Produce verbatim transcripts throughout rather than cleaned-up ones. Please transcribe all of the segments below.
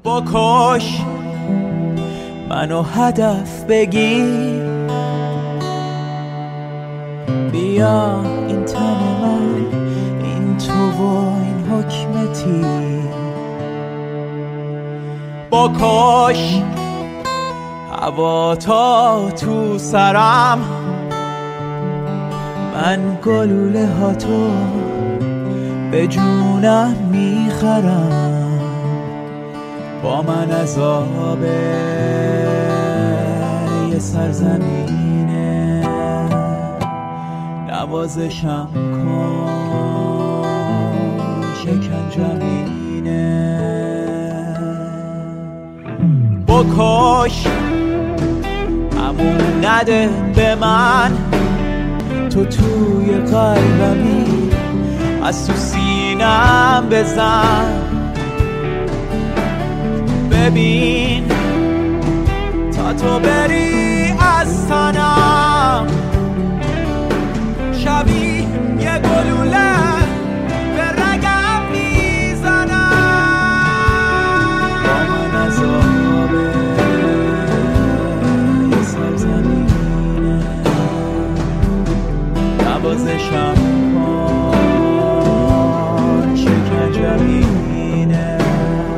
بکش منو هدف بگیر، بیا این تن من، این تو و این حکم تیر. بکش هوا تا تو سرم، من گلوله ها تو به جونم میخرم. با من عذاب یه سرزمینه، نوازشم کن شکنجمینه. بکش همون نده به من، تو توی قلبمی از تو سینم بزن. ببین تا تو بری از تنم، شبیه یه گلوله به رگم میزنم. با من عذابه یه سرزمینه، نوازشم کن شکنجمینه.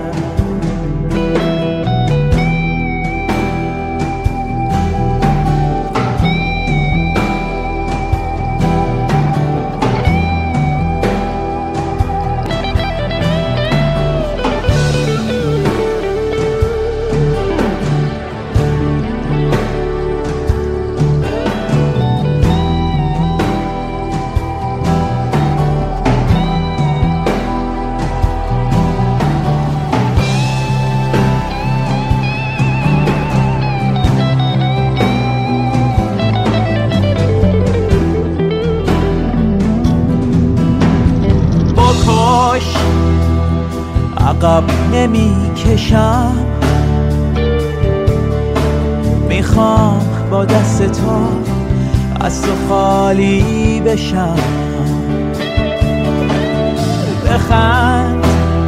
عقب نمی کشم، میخوام با دست تو از تو خالی بشم. بخند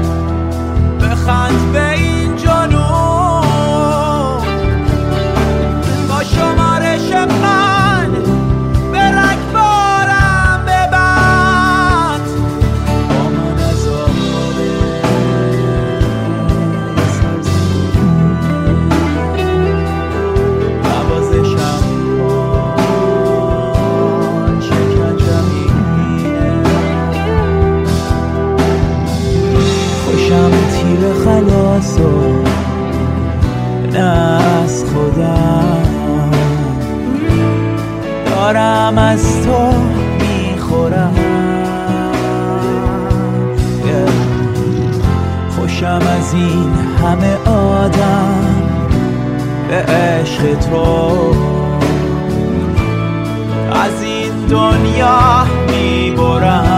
بخند به این جنون، با شمارش من به رگبارم ببند. با من عذابه یه سرزمینه، نوازشم کن شکنجمینه. خوشم تیر خلاص و نه از خودم، دارم از تو میخورم. yeah. خوشم از این همه آدم به عشق تو، از این دنیا میبرم.